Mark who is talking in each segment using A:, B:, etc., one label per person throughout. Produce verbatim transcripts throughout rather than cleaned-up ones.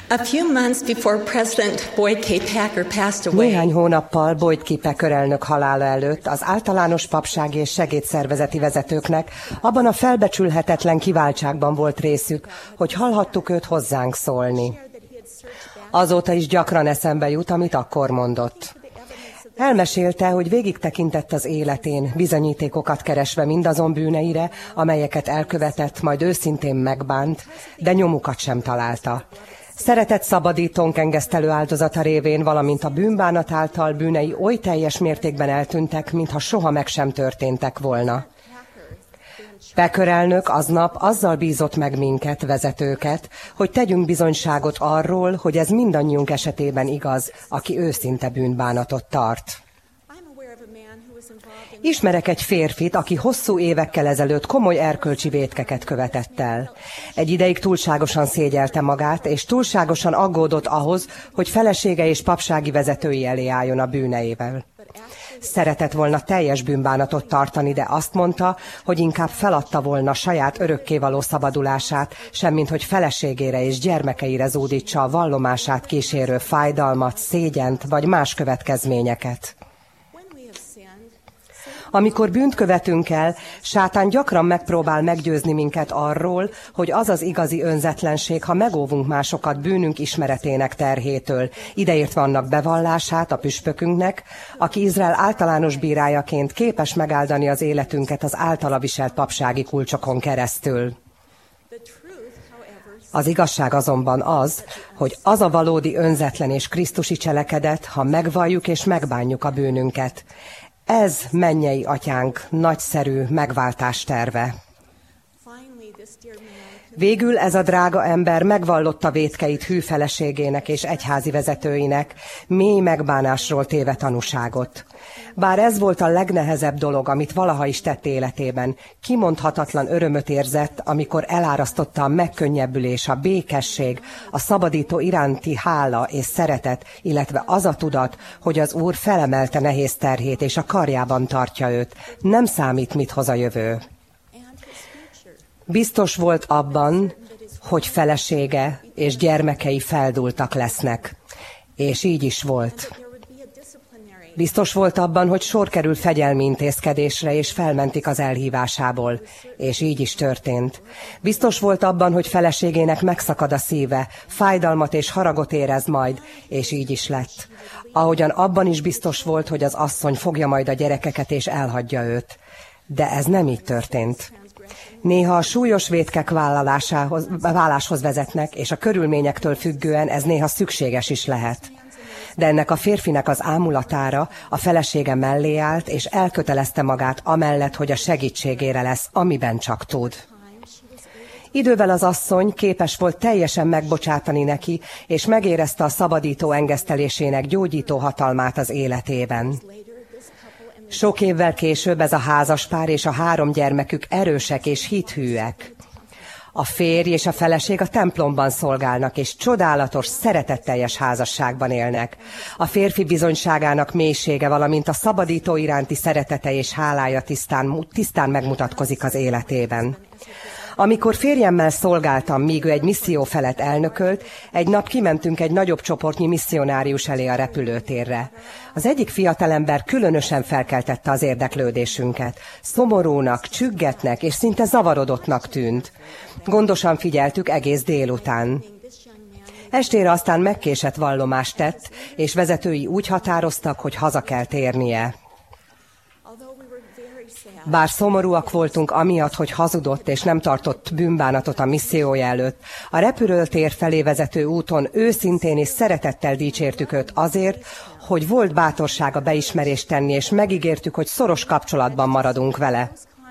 A: A few months before President Boyd K. Packer passed away.
B: Néhány hónappal Boyd K. Packer elnök halála előtt az általános papsági és segédszervezeti vezetőknek abban a felbecsülhetetlen kiváltságban volt részük, hogy hallhattuk őt hozzánk szólni. Azóta is gyakran eszembe jut, amit akkor mondott. Elmesélte, hogy végig tekintett az életén, bizonyítékokat keresve mindazon bűneire, amelyeket elkövetett, majd őszintén megbánt, de nyomukat sem találta. Szeretett szabadítónk engesztelő áldozata révén, valamint a bűnbánat által bűnei oly teljes mértékben eltűntek, mintha soha meg sem történtek volna. Packer elnök aznap azzal bízott meg minket, vezetőket, hogy tegyünk bizonyságot arról, hogy ez mindannyiunk esetében igaz, aki őszinte bűnbánatot tart. Ismerek egy férfit, aki hosszú évekkel ezelőtt komoly erkölcsi vétkeket követett el. Egy ideig túlságosan szégyelte magát, és túlságosan aggódott ahhoz, hogy felesége és papsági vezetői elé álljon a bűneivel. Szeretett volna teljes bűnbánatot tartani, de azt mondta, hogy inkább feladta volna saját örökkévaló szabadulását, semmint hogy feleségére és gyermekeire zúdítsa a vallomását kísérő fájdalmat, szégyent vagy más következményeket. Amikor bűnt követünk el, sátán gyakran megpróbál meggyőzni minket arról, hogy az az igazi önzetlenség, ha megóvunk másokat bűnünk ismeretének terhétől, ideértve annak bevallását a püspökünknek, aki Izrael általános bírájaként képes megáldani az életünket az általa viselt papsági kulcsokon keresztül. Az igazság azonban az, hogy az a valódi önzetlen és krisztusi cselekedet, ha megvalljuk és megbánjuk a bűnünket. Ez mennyei atyánk nagyszerű megváltás terve. Végül ez a drága ember megvallotta vétkeit hű feleségének és egyházi vezetőinek, mély megbánásról téve tanúságot. Bár ez volt a legnehezebb dolog, amit valaha is tett életében, kimondhatatlan örömöt érzett, amikor elárasztotta a megkönnyebbülés, a békesség, a szabadító iránti hála és szeretet, illetve az a tudat, hogy az Úr felemelte nehéz terhét és a karjában tartja őt. Nem számít, mit hoz a jövő. Biztos volt abban, hogy felesége és gyermekei feldúltak lesznek. És így is volt. Biztos volt abban, hogy sor kerül fegyelmi intézkedésre, és felmentik az elhívásából. És így is történt. Biztos volt abban, hogy feleségének megszakad a szíve, fájdalmat és haragot érez majd, és így is lett. Ahogyan abban is biztos volt, hogy az asszony fogja majd a gyerekeket, és elhagyja őt. De ez nem így történt. Néha a súlyos vétkek vállalásához, válláshoz vezetnek, és a körülményektől függően ez néha szükséges is lehet. De ennek a férfinek az ámulatára a felesége mellé állt, és elkötelezte magát amellett, hogy a segítségére lesz, amiben csak tud. Idővel az asszony képes volt teljesen megbocsátani neki, és megérezte a szabadító engesztelésének gyógyító hatalmát az életében. Sok évvel később ez a házaspár és a három gyermekük erősek és hithűek. A férj és a feleség a templomban szolgálnak, és csodálatos, szeretetteljes házasságban élnek. A férfi bizonyságának mélysége, valamint a szabadító iránti szeretete és hálája tisztán, tisztán megmutatkozik az életében. Amikor férjemmel szolgáltam, míg ő egy misszió felett elnökölt, egy nap kimentünk egy nagyobb csoportnyi misszionárius elé a repülőtérre. Az egyik fiatalember különösen felkeltette az érdeklődésünket. Szomorúnak, csüggetnek és szinte zavarodottnak tűnt. Gondosan figyeltük egész délután. Estére aztán megkésett vallomást tett, és vezetői úgy határoztak, hogy haza kell térnie. Bár szomorúak voltunk amiatt, hogy hazudott és nem tartott bűnbánatot a missziója előtt, a repülőtér felé vezető úton őszintén és szeretettel dicsértük őt azért, hogy volt bátorsága beismerést tenni, és megígértük, hogy szoros kapcsolatban maradunk vele.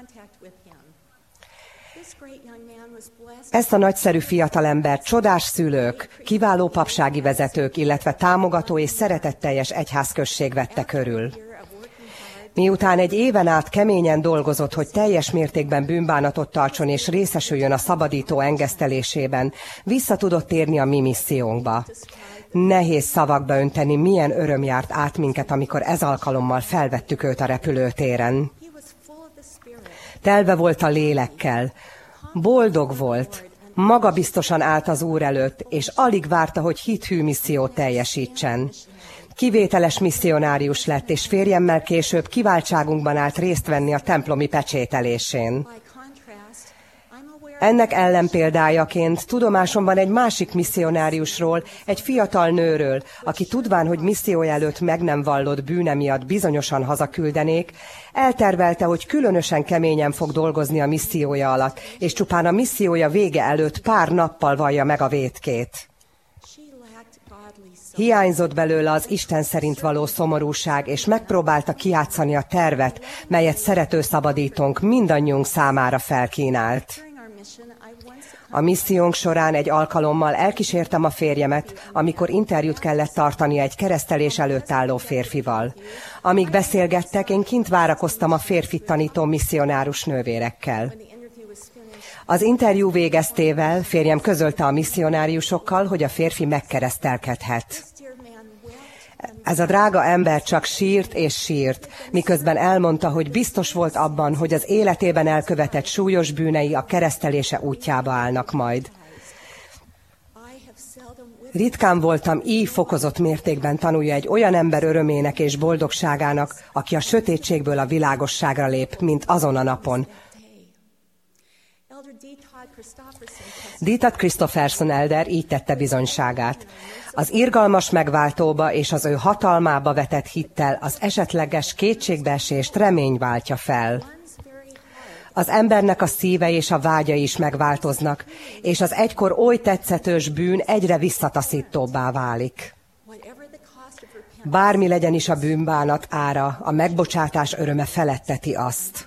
B: Ezt a nagyszerű fiatalember csodás szülők, kiváló papsági vezetők, illetve támogató és szeretetteljes egyházközség vette körül. Miután egy éven át keményen dolgozott, hogy teljes mértékben bűnbánatot tartson és részesüljön a szabadító engesztelésében, vissza tudott térni a mi missziónkba. Nehéz szavakba önteni, milyen öröm járt át minket, amikor ez alkalommal felvettük őt a repülőtéren. Telve volt a lélekkel, boldog volt, Magabiztosan állt az Úr előtt, és alig várta, hogy hithű missziót teljesítsen. Kivételes misszionárius lett, és férjemmel később kiváltságunkban állt részt venni a templomi pecsételésén. Ennek ellenpéldájaként tudomásomban egy másik misszionáriusról, egy fiatal nőről, aki tudván, hogy missziója előtt meg nem vallott bűne miatt bizonyosan hazaküldenék, eltervelte, hogy különösen keményen fog dolgozni a missziója alatt, és csupán a missziója vége előtt pár nappal vallja meg a vétkét. Hiányzott belőle az Isten szerint való szomorúság, és megpróbálta kijátszani a tervet, melyet szerető szabadítónk mindannyiunk számára felkínált. A missziónk során egy alkalommal elkísértem a férjemet, amikor interjút kellett tartania egy keresztelés előtt álló férfival. Amíg beszélgettek, én kint várakoztam a férfit tanító misszionárus nővérekkel. Az interjú végeztével férjem közölte a misszionáriusokkal, hogy a férfi megkeresztelkedhet. Ez a drága ember csak sírt és sírt, miközben elmondta, hogy biztos volt abban, hogy az életében elkövetett súlyos bűnei a keresztelése útjába állnak majd. Ritkán voltam így fokozott mértékben tanulja egy olyan ember örömének és boldogságának, aki a sötétségből a világosságra lép, mint azon a napon. Dietat Christofferson elder így tette bizonyságát. Az irgalmas megváltóba és az ő hatalmába vetett hittel az esetleges kétségbeesést remény váltja fel. Az embernek a szíve és a vágyai is megváltoznak, és az egykor oly tetszetős bűn egyre visszataszítóbbá válik. Bármi legyen is a bűnbánat ára, a megbocsátás öröme feletteti azt.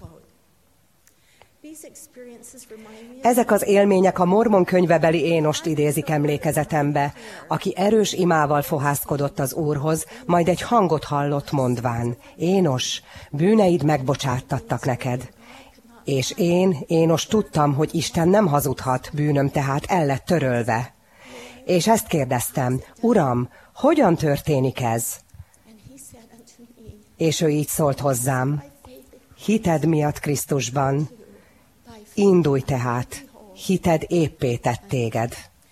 B: Ezek az élmények a Mormon könyvebeli Énost idézik emlékezetembe, aki erős imával fohászkodott az Úrhoz, majd egy hangot hallott mondván: Énos, bűneid megbocsáttattak neked. És én, Énos tudtam, hogy Isten nem hazudhat, bűnöm tehát el lett törölve. És ezt kérdeztem: Uram, hogyan történik ez? És ő így szólt hozzám: hited miatt Krisztusban. Indulj tehát, hited éppé tett téged.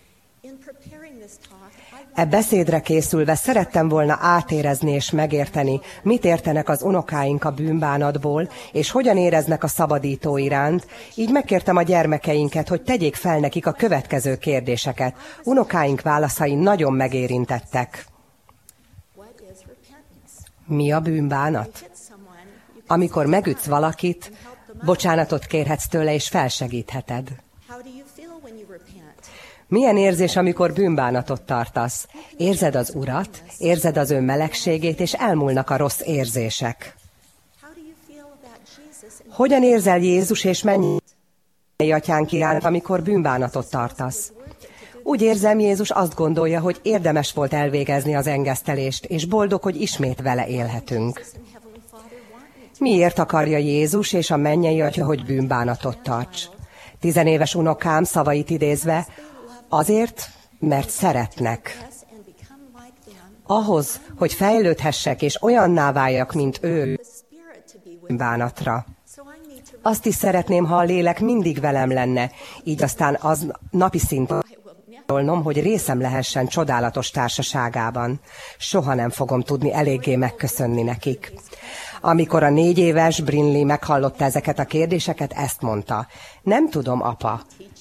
B: E beszédre készülve szerettem volna átérezni és megérteni, mit értenek az unokáink a bűnbánatból, és hogyan éreznek a szabadító iránt, így megkértem a gyermekeinket, hogy tegyék fel nekik a következő kérdéseket. Unokáink válaszai nagyon megérintettek. Mi a bűnbánat? Amikor megütsz valakit, bocsánatot kérhetsz tőle, és felsegítheted. Milyen érzés, amikor bűnbánatot tartasz? Érzed az Urat, érzed az ő melegségét, és elmúlnak a rossz érzések. Hogyan érzel Jézus és mennyei atyánk iránt, amikor bűnbánatot tartasz? Úgy érzem, Jézus azt gondolja, hogy érdemes volt elvégezni az engesztelést, és boldog, hogy ismét vele élhetünk. Miért akarja Jézus és a mennyei atya, hogy bűnbánatot tarts? Tizenéves unokám szavait idézve: azért, mert szeretnek. Ahhoz, hogy fejlődhessek és olyanná váljak, mint ő, bűnbánatra. Azt is szeretném, ha a lélek mindig velem lenne, így aztán az napi szinten szólnom, hogy részem lehessen csodálatos társaságában. Soha nem fogom tudni eléggé megköszönni nekik. Amikor a négy éves Brinley meghallotta ezeket a kérdéseket, ezt mondta: nem tudom, apa.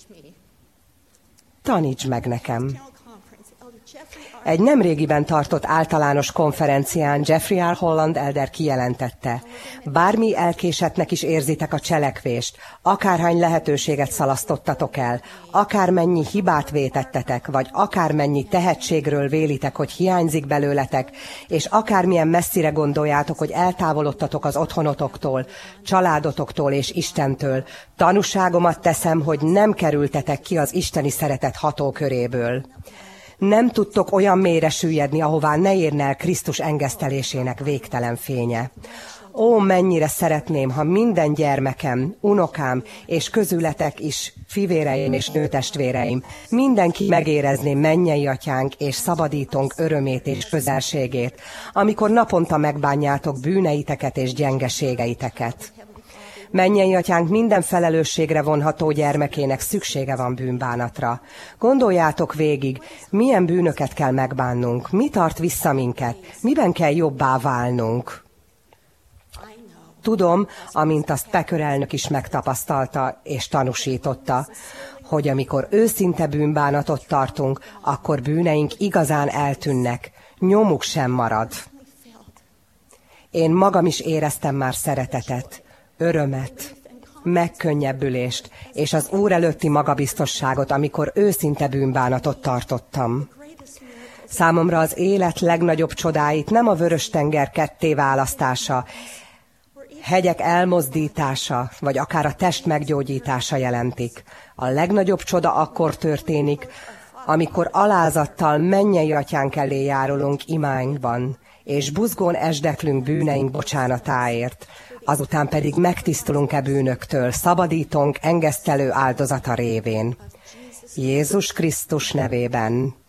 B: Tanítsd meg nekem. Egy nemrégiben tartott általános konferencián Jeffrey R. Holland elder kijelentette: bármi elkésettnek is érzitek a cselekvést, akárhány lehetőséget szalasztottatok el, akármennyi hibát vétettetek, vagy akármennyi tehetségről vélitek, hogy hiányzik belőletek, és akármilyen messzire gondoljátok, hogy eltávolodtatok az otthonotoktól, családotoktól és Istentől, tanúságomat teszem, hogy nem kerültetek ki az isteni szeretet hatóköréből. Nem tudtok olyan mélyre süllyedni, ahová ne érne el Krisztus engesztelésének végtelen fénye. Ó, mennyire szeretném, ha minden gyermekem, unokám és közületek is, fivéreim és nőtestvéreim, mindenki megérezné mennyei atyánk és szabadítónk örömét és közelségét, amikor naponta megbánjátok bűneiteket és gyengeségeiteket. Mennyei Atyánk minden felelősségre vonható gyermekének szüksége van bűnbánatra. Gondoljátok végig, milyen bűnöket kell megbánnunk, mi tart vissza minket, miben kell jobbá válnunk. Tudom, amint azt Packer elnök is megtapasztalta és tanúsította, hogy amikor őszinte bűnbánatot tartunk, akkor bűneink igazán eltűnnek, nyomuk sem marad. Én magam is éreztem már szeretetet, örömet, megkönnyebbülést és az Úr előtti magabiztosságot, amikor őszinte bűnbánatot tartottam. Számomra az élet legnagyobb csodáit nem a Vörös-tenger ketté választása, hegyek elmozdítása, vagy akár a test meggyógyítása jelentik. A legnagyobb csoda akkor történik, amikor alázattal mennyei Atyánk elé járulunk imáinkban, és buzgón esdeklünk bűneink bocsánatáért, azután pedig megtisztulunk-e bűnöktől, szabadítónk engesztelő áldozata révén. Jézus Krisztus nevében.